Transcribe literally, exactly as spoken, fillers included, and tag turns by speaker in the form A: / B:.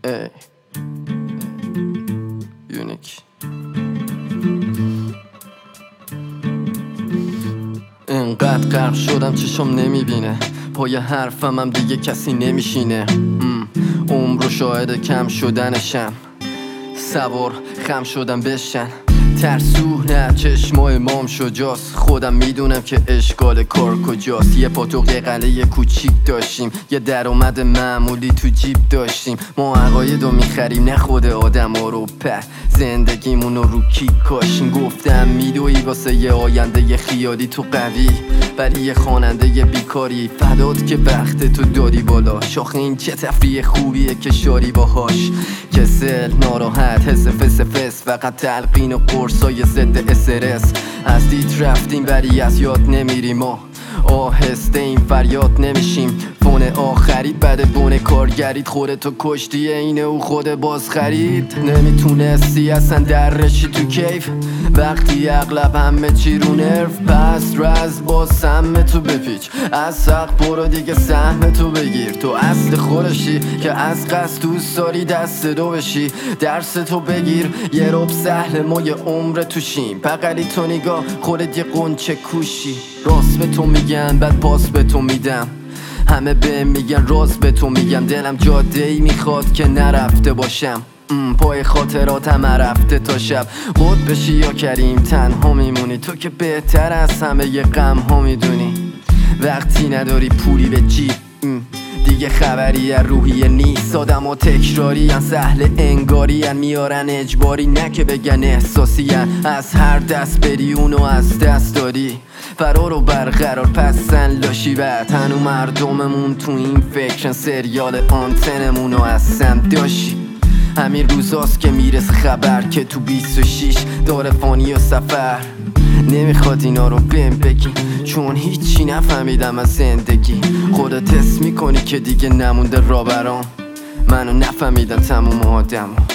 A: ای یونیک. انقدر غرق شدم چشم نمیبینه، پای حرفم هم دیگه کسی نمیشینه. عمر و شاهد کم شدنشم، سوار خم شدم بشن. ترسو نه چشمای مام شجاست، خودم میدونم که اشکال کار کجاست. یه پا تو قلعه کوچیک داشتیم، یه درآمد معمولی تو جیب داشتیم. ما عقایدو میخریم نه خود آدم ها رو. په زندگیمونو رو کی کاشیم. گفتم میدوی واسه یه آینده یه خیالی تو قوی، ولی یه خواننده یه بیکاری فدات که وقت تو دادی بالا. شاخه این چه تفریح خوبیه که شاری باهاش. کسل ناراحت حس فس فس، فقط تلقین و قرصای ضد استرس. از دید رفتیم ولی از یاد نمیریم، ما آهسته این فریاد نمیشیم. فون آخرید بعد بونه کارگرید، خودتو کشتی اینه او خود باز خرید. نمیتونستی اصلا درشی تو کیف وقتی اغلب همه چی رو نرف. پس رز با سهم تو بپیچ، از حق برو دیگه سهم تو بگیر. تو اصل خودشی که از قصد دوست داری دست دو بشی. درس تو بگیر یه رب سهل، ما یه عمر توشیم. بغلی تو نگاه خودت یه قنچه کوشی. راست به تو میگن بعد پاس به تو میدم، همه به میگن راز به تو میگم. دلم جاده ای میخواد که نرفته باشم، پای خاطراتم رفته تا شب. خود بشی یا کریم تنها میمونی، تو که بهتر از همه یه غم ها میدونی. وقتی نداری پولی به جیب دیگه خبری از روحیه نیست. آدم و تکراری ان، سهل انگاری ان، میارن اجباری نه که بگن احساسی ان. از هر دست بری اونو از دست داری، فرار و برقرار پسن لاشی. بعد هنو مردممون تو این فکرن، سریال آنتنمونو از سم داشی. همین روزاست که میرسه خبر که تو بیست و شیش داره فانی و سفر. نمیخواد اینا رو بهم بگی چون هیچی نفهمیدم از زندگی. خودت حس میکنی که دیگه نمونده را برام، منو نفهمیدن تموم آدم.